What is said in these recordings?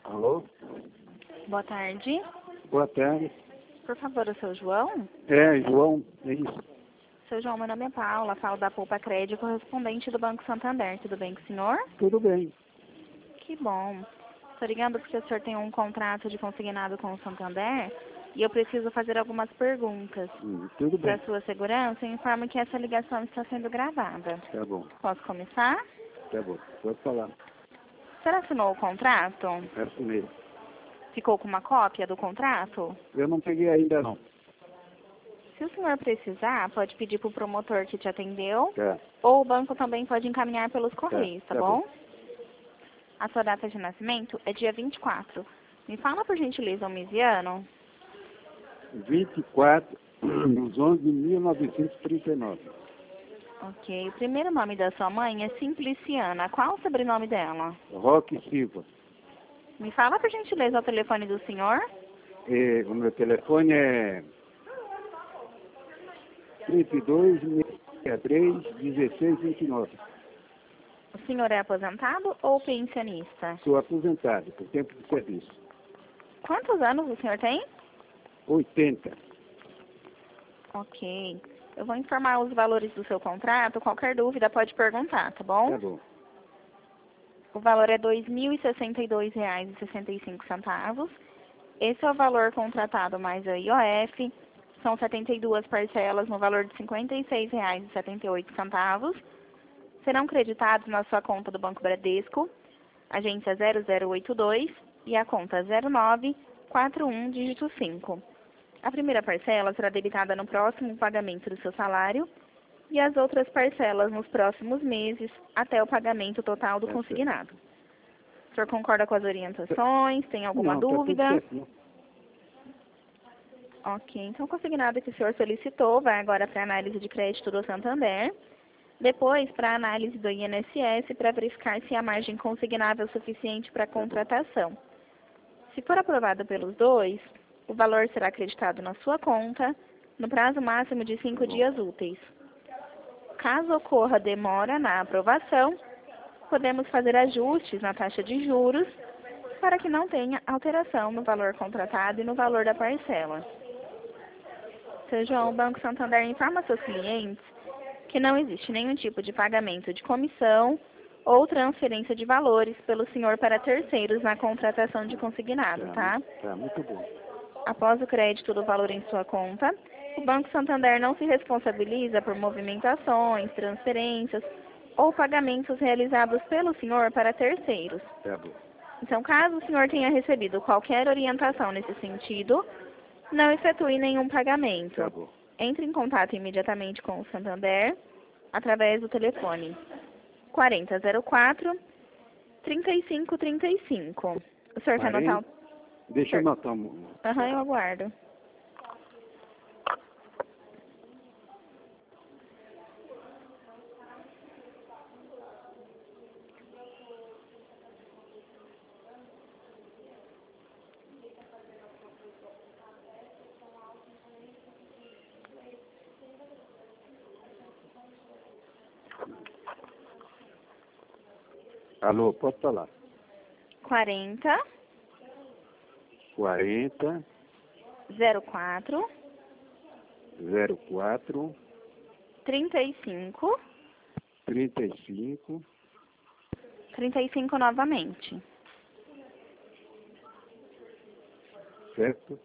Alô? Boa tarde. Boa tarde. Por favor, o seu João? É, João, é isso. Seu João, meu nome é Paula, falo da Poupa Crédito, correspondente do Banco Santander. Tudo bem com o senhor? Tudo bem. Que bom. Estou ligando porque o senhor tem um contrato de consignado com o Santander e eu preciso fazer algumas perguntas. Tudo Para bem. sua segurança, eu informo que essa ligação está sendo gravada. Tá bom, Posso começar? tá bom. Pode falar. O senhor assinou o contrato? Assinei. Ficou com uma cópia do contrato? Eu não peguei ainda não. Se o senhor precisar, pode pedir para o promotor que te atendeu, Tá. ou o banco também pode encaminhar pelos correios, tá tá bom? bom. A sua data de nascimento é dia 24. Me fala, por gentileza, o mês e ano. 24 de 11 de 1939. Ok. O primeiro nome da sua mãe é Simpliciana. Qual o sobrenome dela? Roque Silva. Me fala, por gentileza, o telefone do senhor. O meu telefone é 32 63 16 29. O senhor é aposentado ou pensionista? Sou aposentado por tempo de serviço. Quantos anos o senhor tem? 80. Ok. Eu vou informar os valores do seu contrato. Qualquer dúvida pode perguntar, tá bom? Tá bom. O valor é R$ 2.062,65. Esse é o valor contratado mais a IOF. São 72 parcelas no valor de R$ 56,78. Serão creditados na sua conta do Banco Bradesco, agência 0082 e a conta 0941 dígito 5. A primeira parcela será debitada no próximo pagamento do seu salário e as outras parcelas nos próximos meses até o pagamento total do consignado. O senhor concorda com as orientações? Tem alguma Não, dúvida? tá tudo certo, não. Ok, então o consignado que o senhor solicitou vai agora para a análise de crédito do Santander, depois para a análise do INSS para verificar se a margem consignável é suficiente para a contratação. Se for aprovado pelos dois, o valor será acreditado na sua conta no prazo máximo de 5 dias úteis. Caso ocorra demora na aprovação, podemos fazer ajustes na taxa de juros para que não tenha alteração no valor contratado e no valor da parcela. Seu João, o Banco Santander informa seus clientes que não existe nenhum tipo de pagamento de comissão ou transferência de valores pelo senhor para terceiros na contratação de consignado, tá? Tá, muito bom. Após o crédito do valor em sua conta, o Banco Santander não se responsabiliza por movimentações, transferências ou pagamentos realizados pelo senhor para terceiros. Tá bom. Então, caso o senhor tenha recebido qualquer orientação nesse sentido, não efetue nenhum pagamento. Tá bom. Entre em contato imediatamente com o Santander através do telefone 4004 3535. O senhor quer anotar? Deixa eu anotar. Aham, eu aguardo. Alô, pode falar. 40 40 04 04 35 35 35 novamente. certo?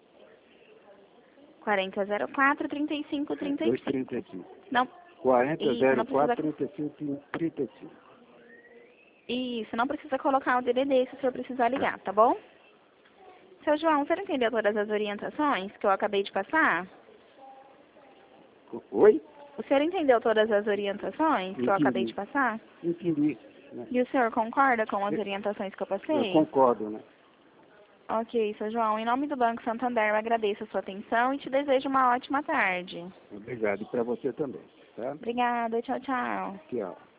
40 04 35 35. 235. Não. 40 Isso, não 04 precisa... 35 35. Isso, não precisa colocar o DDD se o senhor precisar ligar, tá bom? Seu João, o senhor entendeu todas as orientações que eu acabei de passar? Oi? O senhor entendeu todas as orientações que eu acabei de passar? Entendi. Né? E o senhor concorda com as orientações que eu passei? Eu concordo, né? Ok, seu João. Em nome do Banco Santander, eu agradeço a sua atenção e te desejo uma ótima tarde. Obrigado. E para você também, tá? Obrigada. Tchau, tchau. Tchau.